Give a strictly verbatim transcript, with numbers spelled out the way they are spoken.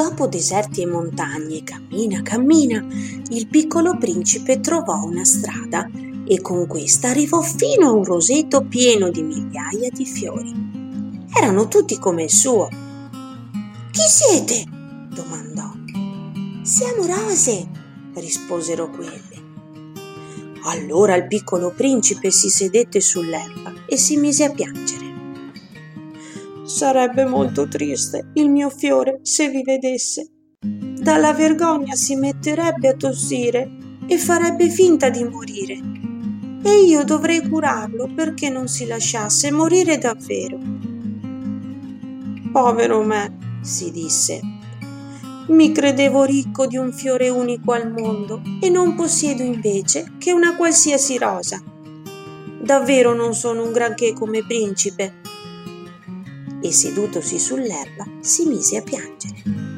Dopo deserti e montagne, cammina, cammina, il piccolo principe trovò una strada e con questa arrivò fino a un roseto pieno di migliaia di fiori. Erano tutti come il suo. «Chi siete?» domandò. «Siamo rose», risposero quelle. Allora il piccolo principe si sedette sull'erba e si mise a piangere. «Sarebbe molto triste il mio fiore se vi vedesse. Dalla vergogna si metterebbe a tossire e farebbe finta di morire. E io dovrei curarlo perché non si lasciasse morire davvero». «Povero me», si disse, «mi credevo ricco di un fiore unico al mondo e non possiedo invece che una qualsiasi rosa. Davvero non sono un granché come principe». E sedutosi sull'erba si mise a piangere.